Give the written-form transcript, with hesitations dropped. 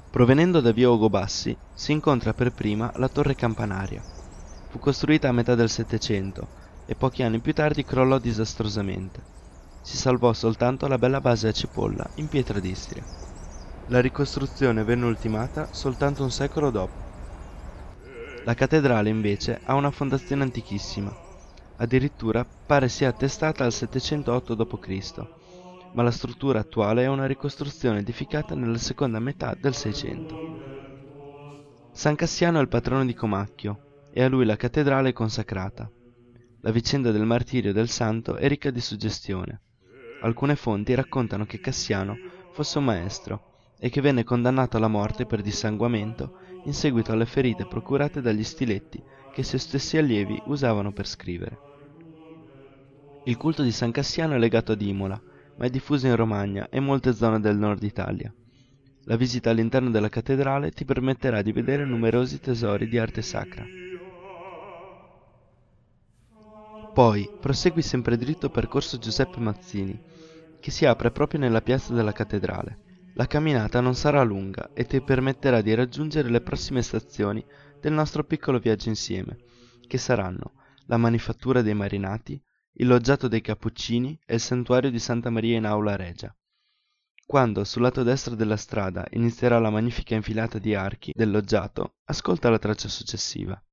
Provenendo da via Ugo Bassi si incontra per prima la torre campanaria. Fu costruita a metà del Settecento e pochi anni più tardi crollò disastrosamente. Si salvò soltanto la bella base a cipolla in pietra d'Istria. La ricostruzione venne ultimata soltanto un secolo dopo. La cattedrale invece ha una fondazione antichissima. Addirittura pare sia attestata al 708 d.C., ma la struttura attuale è una ricostruzione edificata nella seconda metà del Seicento. San Cassiano è il patrono di Comacchio e a lui la cattedrale è consacrata. La vicenda del martirio del santo è ricca di suggestione. Alcune fonti raccontano che Cassiano fosse un maestro e che venne condannato alla morte per dissanguamento in seguito alle ferite procurate dagli stiletti che i suoi stessi allievi usavano per scrivere. Il culto di San Cassiano è legato ad Imola, ma è diffuso in Romagna e molte zone del nord Italia. La visita all'interno della cattedrale ti permetterà di vedere numerosi tesori di arte sacra. Poi prosegui sempre dritto per Corso Giuseppe Mazzini, che si apre proprio nella piazza della cattedrale. La camminata non sarà lunga e ti permetterà di raggiungere le prossime stazioni del nostro piccolo viaggio insieme, che saranno la Manifattura dei Marinati, il Loggiato dei Cappuccini e il Santuario di Santa Maria in Aula Regia. Quando sul lato destro della strada inizierà la magnifica infilata di archi del loggiato, ascolta la traccia successiva.